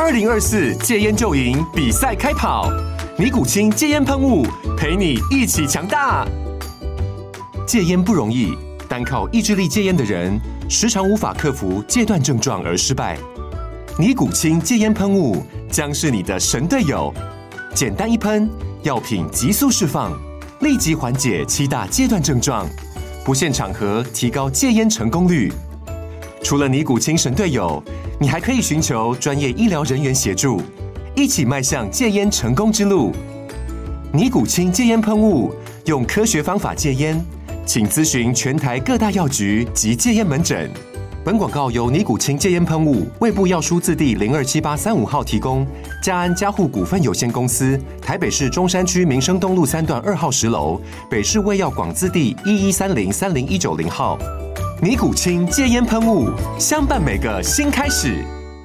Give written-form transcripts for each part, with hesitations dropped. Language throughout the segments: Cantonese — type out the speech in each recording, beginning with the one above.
2024戒烟就赢比赛开跑，尼古清戒烟喷雾陪你一起强大。戒烟不容易，单靠意志力戒烟的人，时常无法克服戒断症状而失败。尼古清戒烟喷雾将是你的神队友，简单一喷，药品急速释放，立即缓解7大戒断症状，不限场合提高戒烟成功率。除了尼古清神队友，你还可以寻求专业医疗人员协助，一起迈向戒烟成功之路。尼古清戒烟喷雾，用科学方法戒烟，请咨询全台各大药局及戒烟门诊。本广告由尼古清戒烟喷雾、卫部药书字第027835号提供，嘉安嘉护股份有限公司，台北市中山区民生东路3段2号10楼，北市卫药广字第1130-30190号。尼古清戒烟喷雾，相伴每个新开始。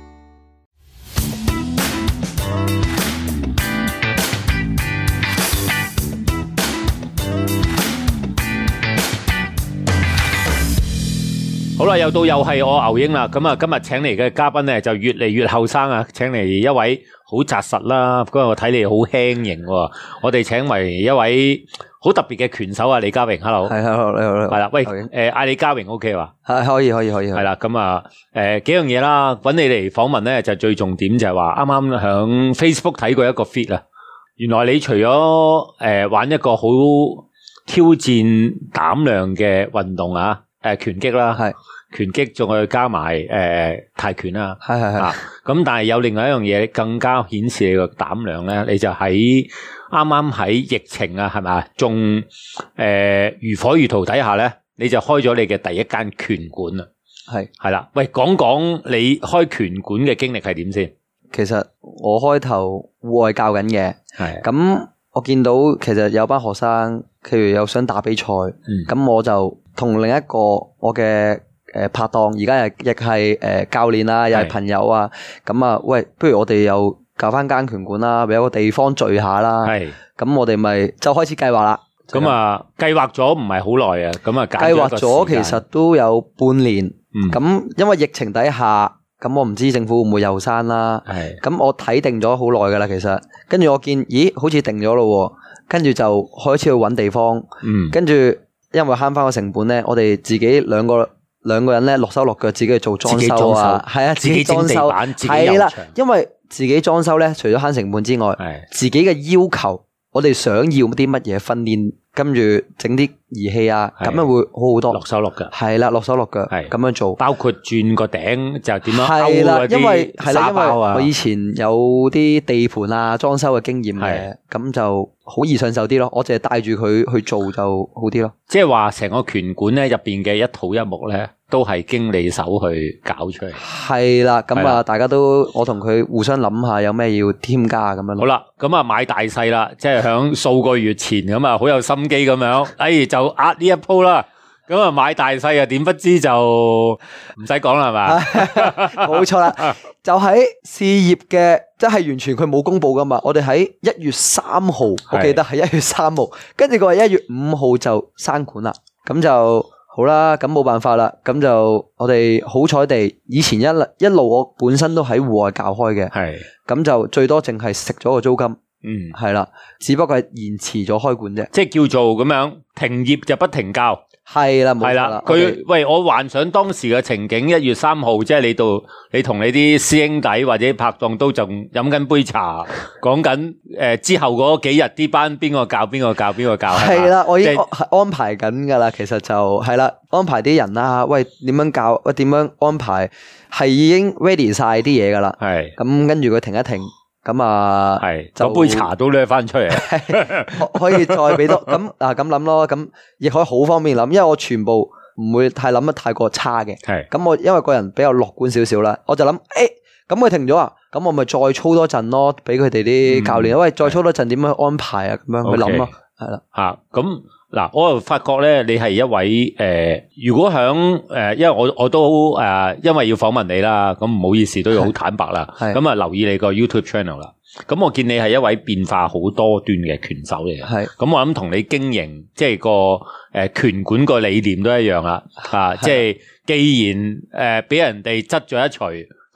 好啦，又係我牛英啦。咁啊，今日請嚟嘅嘉賓咧就越嚟越後生啊，請嚟一位好紮實啦。不過我睇你好輕盈喎。我哋請為一位好特別嘅拳手啊，李家榮 ，hello。係 ，hello，你好。 係啦，喂，嗌李家榮 OK 嘛？ 係可以。 係啦，咁啊，幾樣嘢啦，揾你嚟訪問咧就最重點就係話，啱啱響 Facebook 睇過一個 feed 啊。原來你除咗玩一個好挑戰膽量嘅運動啊。拳擊啦，係拳擊，仲去加埋泰拳啦，係咁，但係有另外一樣嘢更加顯示你個膽量咧，你就喺啱啱喺疫情啊，係咪仲如火如荼底下咧，你就開咗你嘅第一間拳館啊，係啦，喂，講講你開拳館嘅經歷係點先？ 其實我開頭戶外教緊嘅，係咁我見到其實有班學生，譬如有想打比賽，咁我就同另一個我嘅拍檔，而家亦係教練啊，又係朋友啊，咁啊，喂，不如我哋又搞翻間拳館啦，有個地方聚下啦，咁我哋咪就開始計劃啦。 咁啊，計劃咗唔係好耐啊，咁啊， 計劃咗其實都有半年，咁因為疫情底下，咁我唔知政府會唔會又閂啦，咁我睇定咗好耐噶啦，其實，跟住我見，咦，好似定咗咯，跟住就開始去揾地方，跟住因為慳翻個成本咧，我哋自己兩個人咧落手落腳自己去做裝修啊，係啊，自己裝修，係啦，因為自己裝修咧，除咗慳成本之外，自己嘅要求，我哋想要啲乜嘢訓練，跟住整啲儀器啊，咁樣會好好多。落手落腳，係啦，落手落腳，咁樣做， 包括轉個頂就點樣係啦，因為沙包啊， 我以前有啲地盤啊裝修嘅經驗嘅，咁就好易上手啲咯。我淨係帶住佢去做就好啲咯。即係話成個拳館咧入邊嘅一土一木咧，都係經理手去搞出嚟。係啦，咁啊，大家都我同佢互相諗下有咩要添加咁樣咯。好啦，咁啊買大細啦，即係響數個月前咁啊，好有心機咁樣，就壓呢一鋪啦。咁啊買大細啊，點不知就唔使講啦，係嘛？ 冇錯啦，就喺事業嘅，即係完全佢冇公布噶嘛。我哋喺1月3號，我記得係1月3號，跟住佢話1月5號就閂館啦。咁就好啦，咁冇辦法啦。咁就我哋好彩地，以前一路我本身都喺戶外教開嘅，咁就最多淨係食咗個租金。係啦，只不過係延遲咗開館啫， 即係叫做咁樣停業就不停教， 係啦，冇錯啦。 喂，我幻想當時嘅情景，1月3號，即係你同你啲師兄弟或者拍檔都仲飲緊杯茶，講緊之後嗰幾日啲班邊個教， 係啦，我已經安排緊噶啦。其實就係啦，安排啲人啦，喂，點樣教，喂，點樣安排，係已經 ready 晒啲嘢噶啦。係咁，跟住佢停一停。咁啊， 就杯茶都掠翻出嚟， 可以再俾多咁諗咯，咁亦可以好方便諗，因為我全部唔會諗得太過差嘅。咁我因為個人比較樂觀少少啦，我就諗，咁佢停咗啊，咁我咪再操多陣咯，俾佢哋啲教練，喂，再操多陣點樣安排啊，咁樣去諗咯，係啦， 咁。嗱，我又發覺咧，你係一位如果響因為我都因為要訪問你啦，咁唔好意思都要好坦白啦，咁啊留意你個 YouTube channel 啦，咁我見你係一位變化好多端嘅拳手嚟嘅，咁我諗同你經營即係個拳館個理念都一樣啦，即係既然俾人哋執咗一錘，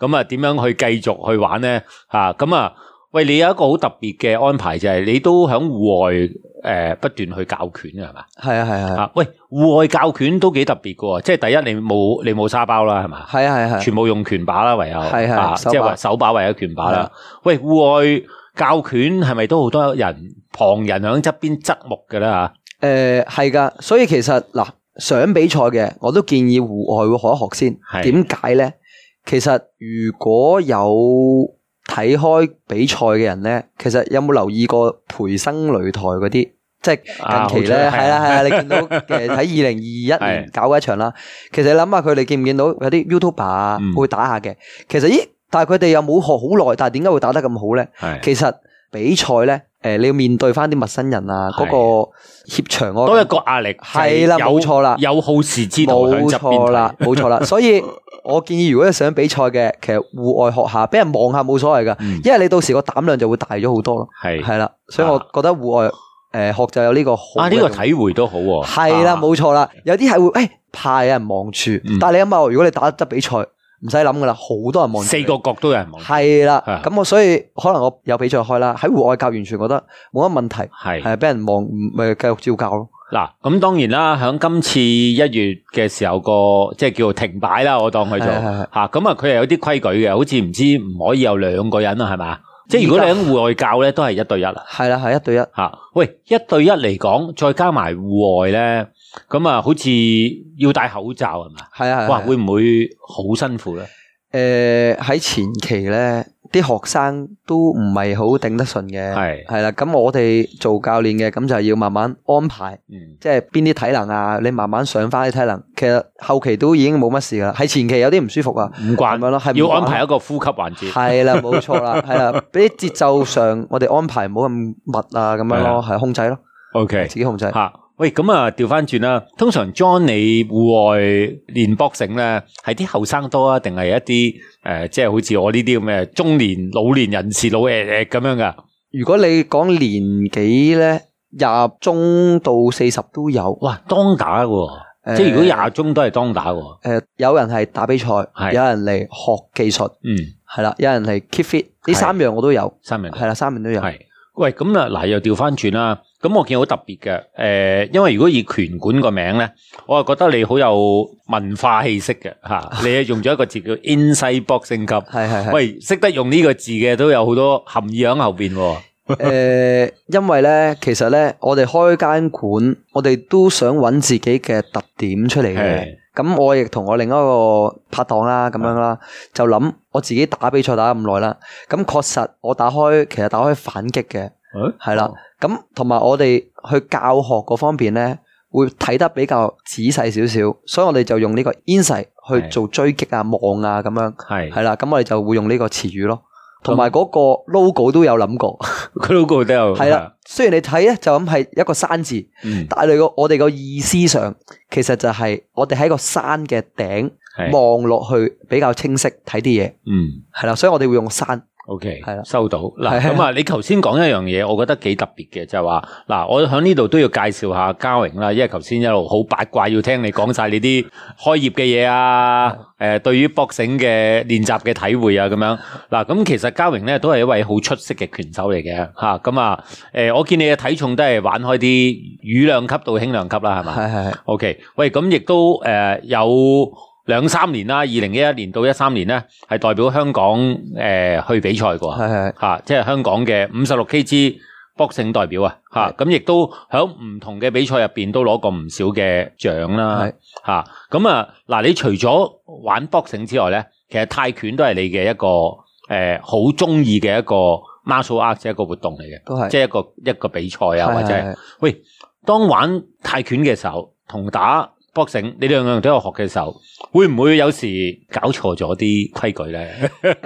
咁啊點樣去繼續去玩咧？咁啊，喂，你有一個好特別嘅安排就係你都喺戶外不斷去教拳嘅係嘛？ 係啊。 喂，戶外教拳都幾特別嘅喎，即係第一你冇沙包啦係嘛？ 係啊， 全部用拳把啦，唯有係即係話手把為咗拳把啦。喂，戶外教拳係咪都好多旁人喺側邊側目嘅啦吓？ 係噶，所以其實嗱，想比賽嘅我都建議戶外會學一學先。點解咧？其實如果有睇開比賽嘅人咧，其實有冇留意過培生擂台嗰啲？即係近期咧，係啦，你見到喺2021年搞嘅一場啦。其實你諗下佢哋見唔見到有啲 YouTuber 啊會打下嘅？其實但係佢哋又冇學好耐，但係點解會打得咁好咧？其實比賽咧，你要面對翻啲陌生人啊，嗰個怯場都有一個壓力。 係啦，冇錯啦， 有好事之徒喺側邊。 冇錯啦。所以我建議，如果你想比賽嘅，其實戶外學下，俾人望下冇所謂噶，因為你到時個膽量就會大咗好多咯。係啦，所以我覺得戶外學就有呢個好。 呢個體會都好。 係啦，冇錯啦。有啲係會怕有人望住，但係你諗下，如果你打得比賽，唔使諗噶啦，好多人望住， 4個角都有人望。 係啦，咁我所以可能我有比賽開啦，喺戶外教完全覺得冇乜問題，係俾人望咪繼續照教咯。 嗱，咁當然啦，喺今次1月嘅時候個即係叫做停擺啦，我當佢做吓，咁啊佢係有啲規矩嘅，好似唔知唔可以有2個人啊，係嘛？即係如果你喺戶外教咧，都係1對1啦。 係啦，係1對1 吓。喂，1對1嚟講，再加埋戶外咧，咁啊，好似要戴口罩係嘛？ 係啊， 哇，會唔會好辛苦咧？ 喺前期咧，啲學生都唔係好頂得順嘅，係啦。咁我哋做教練嘅，咁就要慢慢安排，即係邊啲體能啊，你慢慢上翻啲體能。其實後期都已經冇乜事噶啦，喺前期有啲唔舒服啊， 唔慣咁樣咯，係要安排一個呼吸環節。 係啦，冇錯啦，係啦，俾啲節奏上我哋安排唔好咁密啊，咁樣咯，係控制咯。 OK， 自己控制。 喂，咁啊，調翻轉啦。通常 John 你戶外練 boxing 咧，係啲後生多啊，定係一啲即係好似我呢啲咁嘅中年、老年人士老咁樣噶？如果你講年紀咧，20中到40都有。哇，當打喎，即係如果20中都係當打喎。有人係打比賽，有人嚟學技術，係啦，有人嚟 keep fit，呢3樣我都有。3樣係啦，3樣都有。係。喂，咁啊，嗱，又調翻轉啦。咁我見好特別嘅，因為如果以拳館個名咧，我就覺得你好有文化氣息嘅吓，你係用咗一個字叫 Inside Boxing Club，係。喂，識得用呢個字嘅都有好多含義喺後邊。因為咧，其實咧，我哋開間館，我哋都想揾自己嘅特點出嚟嘅。咁我亦同我另一個拍檔啦，咁樣啦，就諗我自己打比賽打咁耐啦，咁確實我其實打開反擊嘅，係啦。咁同埋我哋去教學嗰方面咧，會睇得比較仔細少少，所以我哋就用呢個 inside 去做追擊啊、望啊咁樣，係啦。咁我哋就會用呢個詞語咯，同埋嗰個 logo 都有諗過，個 logo 都有係啦。雖然你睇咧就咁係一個山字，但係我哋個意思上，其實就係我哋喺個山嘅頂望落去比較清晰睇啲嘢，係啦。所以我哋會用山。OK， 係啦，收到。嗱，咁啊，你頭先講一樣嘢，我覺得幾特別嘅，就係話，嗱，我喺呢度都要介紹下嘉榮啦，因為頭先一路好八卦，要聽你講晒你啲開業嘅嘢啊，對於 boxing 嘅練習嘅體會啊，咁樣。嗱，咁其實嘉榮咧都係一位好出色嘅拳手嚟嘅，吓，咁啊，我見你嘅體重都係玩開啲羽量級到輕量級啦，係嘛？係。OK， 喂，咁亦都有2-3年啦，2011年到13年咧，係代表香港去比賽過，係即係香港嘅56 kg boxing 代表啊，吓，咁亦都喺唔同嘅比賽入邊都攞過唔少嘅獎啦，吓，咁啊，嗱，你除咗玩 boxing 之外咧，其實泰拳都係你嘅一個好中意嘅一個 martial art 一個活動嚟嘅，都係即係一個比賽啊，或者係喂，當玩泰拳嘅時候同打boxing，你兩樣都有學嘅時候，會唔會有時搞錯咗啲規矩咧？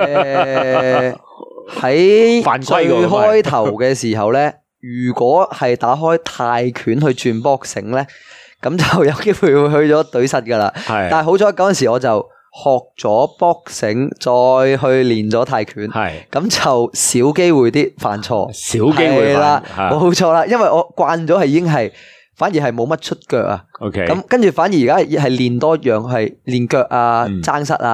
喺最開頭嘅時候咧，如果係打開泰拳去轉 boxing 咧，咁就有機會會去咗懟實噶啦。係，但係好彩嗰陣時我就學咗 boxing，再去練咗泰拳，係，咁就少機會啲犯錯，少機會啦，冇錯啦，因為我慣咗係已經係。反而係冇乜出腳啊，咁跟住反而而家係練多樣係練腳啊、爭膝啊，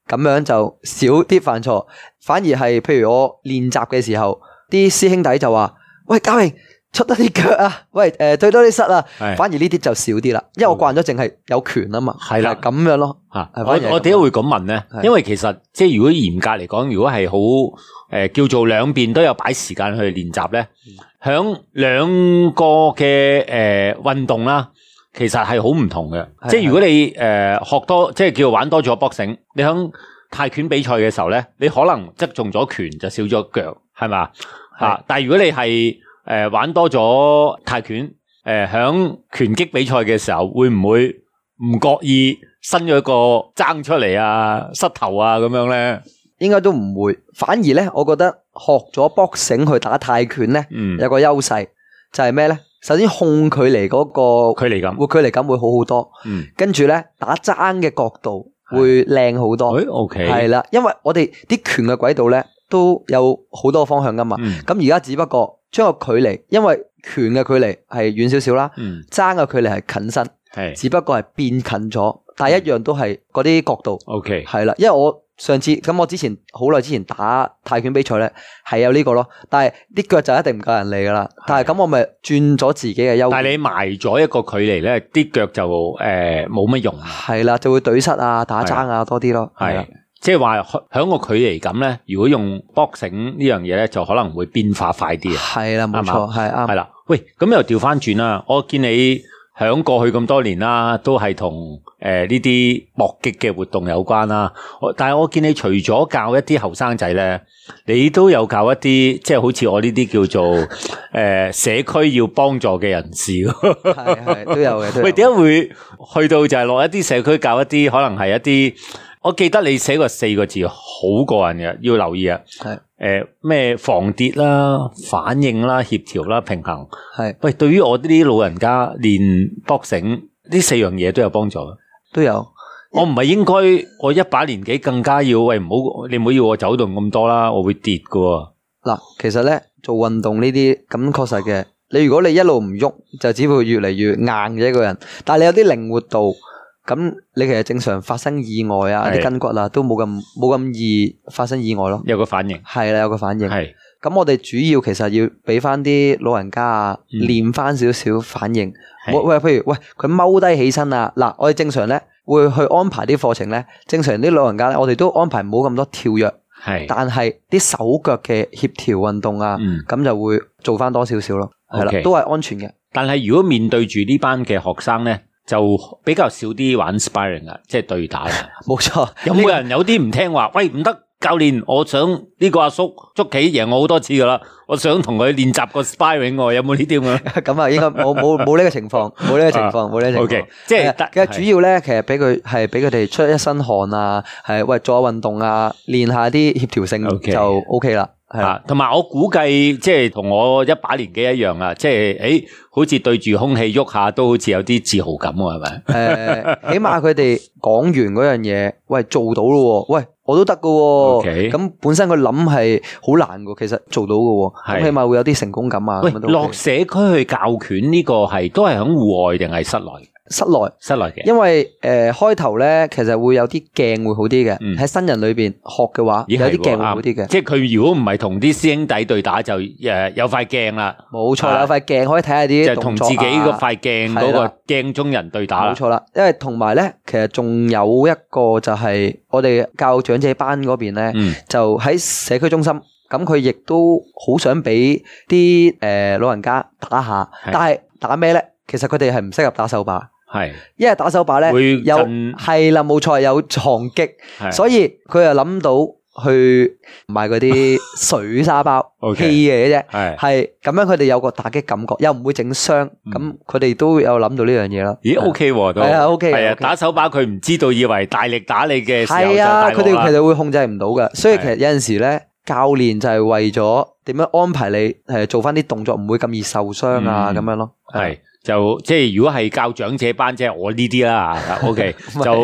咁樣就少啲犯錯。反而係譬如我練習嘅時候，啲師兄弟就話：喂，嘉榮出多啲腳啊！喂，對多啲膝啊！反而呢啲就少啲啦，因為我慣咗淨係有拳啊嘛。係啦，咁樣咯。 我點解會咁問咧？因為其實即係如果嚴格嚟講，如果係好叫做兩邊都有擺時間去練習咧，響兩個嘅運動啦，其實係好唔同嘅。即係如果你學多，即係叫玩多咗 boxing，你響泰拳比賽嘅時候咧，你可能側重咗拳就少咗腳，係嘛？但係如果你係玩多咗泰拳，響拳擊比賽嘅時候，會唔會唔覺意伸咗一個踭出嚟啊、膝頭啊咁樣咧？ 應該都唔會，反而咧，我覺得學咗 boxing 去打泰拳咧，有個優勢就係咩咧？首先控距離嗰個距離感會好好多，跟住咧打踭嘅角度會靚好多。 OK， 係啦，因為我哋啲拳嘅軌道咧都有好多方向噶嘛，咁而家只不過將個距離，因為拳嘅距離係遠少少啦，踭嘅距離係近身，只不過係變近咗，但係一樣都係嗰啲角度。 OK， 係啦，因為我上次咁，我之前好耐之前打泰拳比賽咧，係有呢個咯，但係啲腳就一定唔夠人嚟噶啦。但係咁我咪轉咗自己嘅優。 但係你埋咗一個距離咧，啲腳就冇乜用。 係啦，就會懟膝啊、打踭啊多啲咯。係， 即係話響個距離感咧，如果用 boxing 呢樣嘢咧，就可能會變化快啲啊。 係啦，冇錯，係啱。 係啦，喂，咁又調翻轉啦，我見你響過去咁多年啦，都係同呢啲搏擊嘅活動有關啦。但係我見你除咗教一啲後生仔咧，你都有教一啲即係好似我呢啲叫做社區要幫助嘅人士。 係都有嘅。 喂，點解會去到就係落一啲社區教一啲可能係一啲？我記得你寫過4個字好過癮嘅，要留意啊。係咩防跌啦、反應啦、協調啦、平衡。係喂，對於我呢啲老人家練 boxing 呢4樣嘢都有幫助。 都有。 我唔係應該我一把年紀更加要喂，你唔好要我走動咁多啦，我會跌噶。 嗱，其實咧做運動呢啲咁確實嘅，你如果你一路唔喐，就只會越嚟越硬嘅一個人。但係你有啲靈活度。咁你其實正常發生意外啊，啲筋骨啊都冇咁易發生意外咯。 有個反應係啦，有個反應係。 咁我哋主要其實要俾翻啲老人家啊練翻少少反應。喂，譬如喂佢踎低起身啊，嗱我哋正常咧會去安排啲課程咧，正常啲老人家咧我哋都安排冇咁多跳躍，係，但係啲手腳嘅協調運動啊，咁就會做翻多少少咯，係啦，都係安全嘅。 但係如果面對住呢班嘅學生咧，就比較少啲玩 sparring 啊，即係對打。 冇錯， 有冇人有啲唔聽話？喂，唔得，教練，我想呢個阿叔捉棋贏我好多次噶啦，我想同佢練習個 sparring， 有冇呢啲咁樣？ 咁啊，應該冇呢個情況，冇呢個情況，冇呢個情況。 Okay，即係其實主要咧，其實俾佢哋出一身汗啊，係喂做下運動啊，練下啲協調性就 OK 啦。係， 同埋我估計即係同我一把年紀一樣啊，即係好似對住空氣喐下都好似有啲自豪感喎，係咪？ 起碼佢哋講完嗰樣嘢，喂做到咯，喂我都得噶，咁本身佢諗係好難噶，其實做到噶，咁起碼會有啲成功感啊。 喂，落社區去教拳呢個都係喺戶外定係室內？室內嘅， 因為開頭咧，其實會有啲鏡會好啲嘅。喺新人裏邊學嘅話，有啲鏡會好啲嘅。 即係佢如果唔係同啲師兄弟對打，就有塊鏡啦。 冇錯，有塊鏡可以睇下啲動作啊。就同自己嗰塊鏡嗰個鏡中人對打。 冇錯啦，因為同埋咧，其實仲有一個就係我哋教長者班嗰邊咧，就喺社區中心。咁佢亦都好想俾啲老人家打下，但係打咩咧？其實佢哋係唔適合打手把。係，因為打手把咧有係啦，冇錯，有撞擊，所以佢又諗到去買嗰啲水沙包氣嘅啫，係咁樣佢哋有個打擊感覺，又唔會整傷，咁佢哋都有諗到呢樣嘢咯。 咦 ，OK 喎，都係啊 ，OK，係啊，打手把佢唔知道，以為大力打你嘅時候就大鑊啦。 佢哋其實會控制唔到嘅，所以其實有陣時咧，教練就係為咗點樣安排你做翻啲動作，唔會咁易受傷啊，咁樣咯，係。 就即係如果係教長者班，即係我呢啲啦，OK，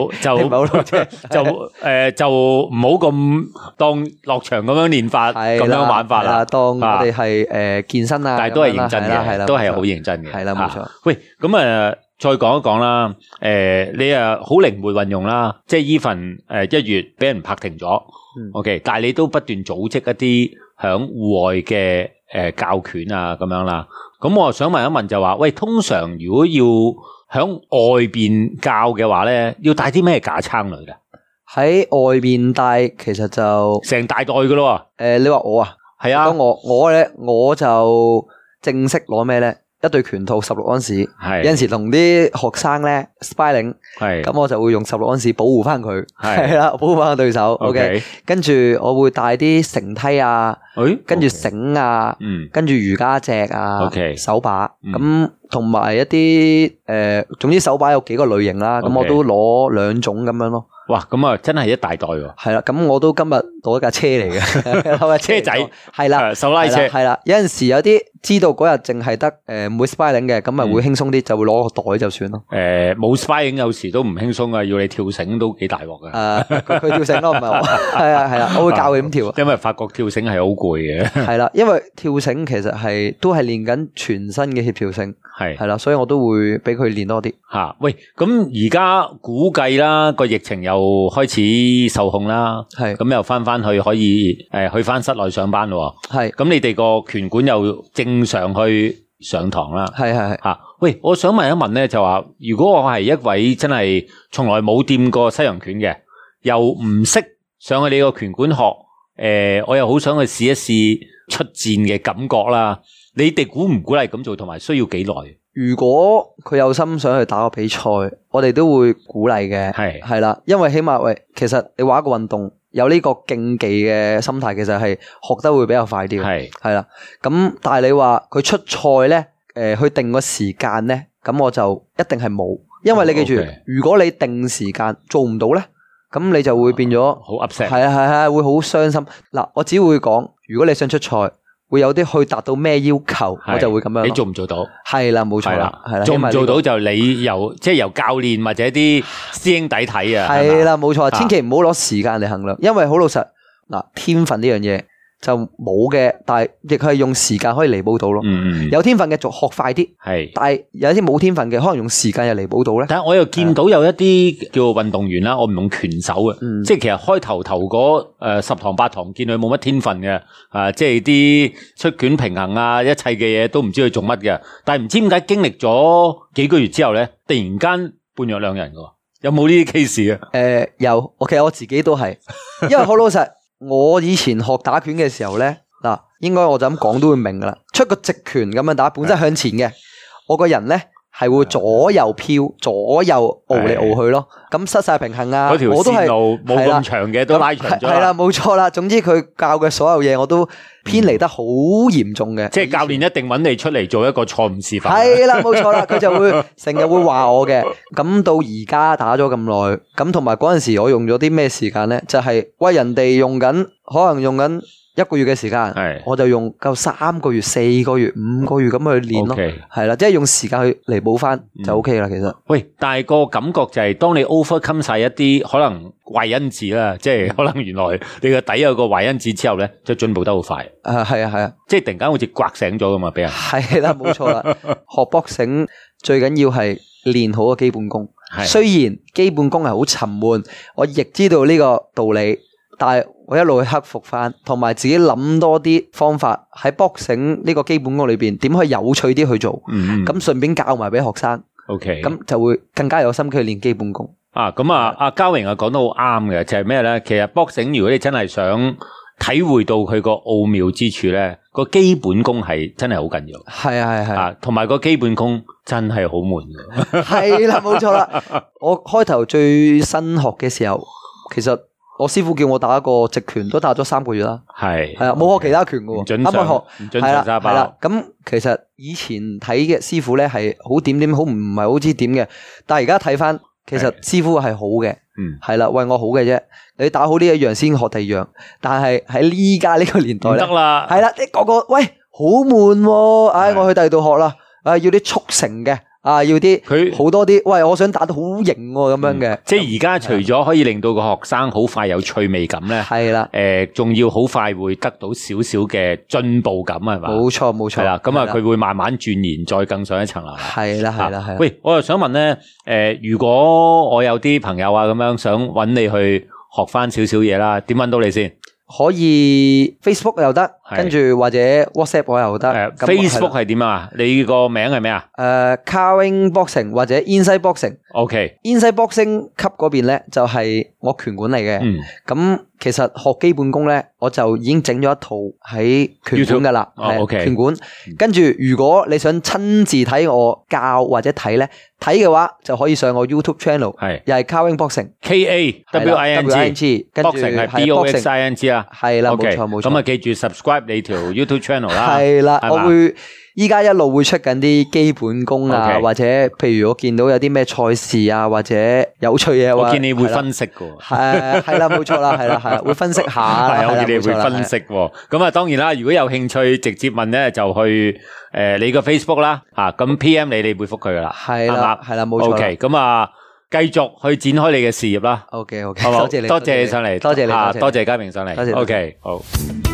就唔好咁當落場咁樣練法，咁樣玩法啦。 當我哋係健身啊， 但係都係認真嘅，都係好認真嘅。 係啦，冇錯。 喂，咁再講一講啦。你啊好靈活運用啦，即係even1月俾人拍停咗，OK， 但係你都不斷組織一啲響戶外嘅教拳啊咁樣啦。咁我想問一問就話，喂，通常如果要響外邊教嘅話咧，要帶啲咩架撐嚟嘅？ 喺外邊帶其實就成大袋噶咯。 你話我啊？係啊。我咧我就正式攞咩咧？一對拳套16安士，有陣時同啲學生咧 sparring， 咁我就會用16安士保護翻佢，係啦，保護翻個對手。OK， 跟住我會帶啲繩梯啊，跟住繩啊，跟住瑜伽席啊，手把，咁同埋一啲總之手把有幾個類型啦，咁我都攞2種咁樣咯。 哇，咁啊真係一大袋喎。 係啦，咁我都今日攞一架車嚟嘅，攞架車仔，係啦， 手拉車， 係啦。有陣時有啲知道嗰日淨係得唔會 sparring 嘅，咁咪會輕鬆啲，就會攞個袋就算咯。 冇 sparring 有時都唔輕鬆啊，要你跳繩都幾大鑊嘅。 佢跳繩咯，唔係我。係啊，我會教佢咁跳。 因為發覺跳繩係好攰嘅。 係啦，因為跳繩其實都係練緊全身嘅協調性。係啦，所以我都會俾佢練多啲。 喂，咁而家估計啦，個疫情又開始受控啦，咁又翻去可以去翻室內上班咯。咁你哋個拳館又正常去上堂啦。係。喂，我想問一問咧，就話如果我係一位真係從來冇掂過西洋拳嘅，又唔識上去你個拳館學，我又好想去試一試出戰嘅感覺啦。你哋鼓唔鼓勵咁做，同埋需要幾耐？ 如果佢有心想去打個比賽，我哋都會鼓勵嘅。係啦，因為起碼喂，其實你玩一個運動有呢個競技嘅心態，其實係學得會比較快啲。係啦，咁但係你話佢出賽咧，去定個時間咧，咁我就一定係冇，因為你記住，如果你定時間做唔到咧，咁你就會變咗好 upset。 係會好傷心。嗱，我只會講，如果你想出賽，會有啲去達到咩要求，我就會咁樣。 你做唔做到？係啦，冇錯啦，係啦。 做唔做到就你由教練或者啲師兄弟睇啊。 係啦，冇錯，千祈唔好攞時間嚟衡量，因為好老實嗱，天分呢樣嘢就冇嘅，但係亦係用時間可以彌補到咯。有天分嘅就學快啲，但係有啲冇天分嘅，可能用時間又彌補到咧。 但係我又見到有一啲叫運動員啦，我唔用拳手嘅，即係其實開頭嗰10堂8堂見佢冇乜天分嘅，即係啲出拳平衡啊，一切嘅嘢都唔知佢做乜嘅。但係唔知點解經歷咗幾個月之後咧，突然間判若兩人嘅，有冇呢啲 case 啊？ 有，其實我自己都係，因為好老實。我以前學打拳嘅時候咧，嗱，應該我就咁講都會明噶啦。出個直拳咁樣打，本身向前嘅，我個人咧係會左右飄，左右熬嚟熬去咯。咁失晒平衡啊！ 嗰條線路冇咁長嘅，都拉長咗。 係啦，冇錯啦。總之佢教嘅所有嘢，我都偏離得好嚴重嘅。 即係教練一定揾你出嚟做一個錯誤示範。 係啦，冇錯啦，佢就會成日會話我嘅。咁到而家打咗咁耐，咁同埋嗰陣時我用咗啲咩時間咧？就係喂人哋用緊，可能用緊1個月嘅時間，我就用夠3個月、4個月、5個月咁去練咯。係啦，即係用時間去彌補翻就 OK 啦。其實，喂， 但係個感覺就係當你 overcome 晒一啲可能壞因子啦，即係可能原來你個底有個壞因子之後咧，就進步得好快。係啊，即係突然間好似刮醒咗噶嘛，俾人。係啦，冇錯啦。學boxing最緊要係練好個基本功。雖然基本功係好沉悶，我亦知道呢個道理。但係我一路去克服翻，同埋自己諗多啲方法喺 boxing 呢個基本功裏邊，點可以有趣啲去做？咁順便教埋俾學生。OK，咁就會更加有心機去練基本功。咁阿嘉榮講得好啱嘅，就係咩咧？其實 boxing 如果你真係想體會到佢個奧妙之處咧，個基本功係真係好緊要。係，同埋個基本功真係好悶嘅。 係啦，冇錯啦。我開頭最新學嘅時候，其實我師傅叫我打一個直拳，都打咗3個月啦。係啊，冇學其他拳嘅，啱啱學。 唔准上沙包。 係啦，咁其實以前睇嘅師傅咧係好點好，唔係好知點嘅。但係而家睇翻，其實師傅係好嘅。係啦，為我好嘅啫。你打好呢一樣先學第二樣。但係喺呢家呢個年代咧，得啦。係啦，你個喂好悶喎。我去第二度學啦。要啲速成嘅。 啊，要啲佢好多啲，喂，我想打得好型咁樣嘅。 即係而家除咗可以令到個學生好快有趣味感咧， 係啦， 仲要好快會得到少少嘅進步感係嘛？ 冇錯冇錯， 係啦，咁啊佢會慢慢鑽研，再更上一層樓。 係啦係啦係。 喂，我又想問咧，如果我有啲朋友啊咁樣想揾你去學翻少少嘢啦，點揾到你先？ 可以 Facebook 又得，跟住或者 WhatsApp 我又得。 Facebook 係點啊？你個名係咩啊 ？Carwing Boxing 或者 Inside Boxing。OK。Inside Boxing 級嗰邊咧就係我拳館嚟嘅。咁其實學基本功咧，我就已經整咗一套喺拳館噶啦。 OK。 拳館。跟住如果你想親自睇我教或者睇咧，睇嘅話就可以上我 YouTube channel， 又係 Carwing Boxing。KAWING。跟住係 BOXING 啊。 係啦，冇錯冇錯。 咁啊，記住 subscribe 你條 YouTube channel 啦。 係啦，我會依家一路會出緊啲基本功啊，或者譬如我見到有啲咩賽事啊，或者有趣嘢， 我見你會分析㗎。 係啦，冇錯啦，係啦，會分析下。 係，我見你會分析。咁啊，當然啦，如果有興趣直接問咧，就去你個 Facebook 啦，咁 PM 你會覆佢噶啦。 係啦，係啦，冇錯。 OK，咁啊。繼續去展開你嘅事業啦。 OK， 好， 多謝你， 多謝你上嚟， 多謝你， 多謝嘉明上嚟。 多謝。 OK， 好。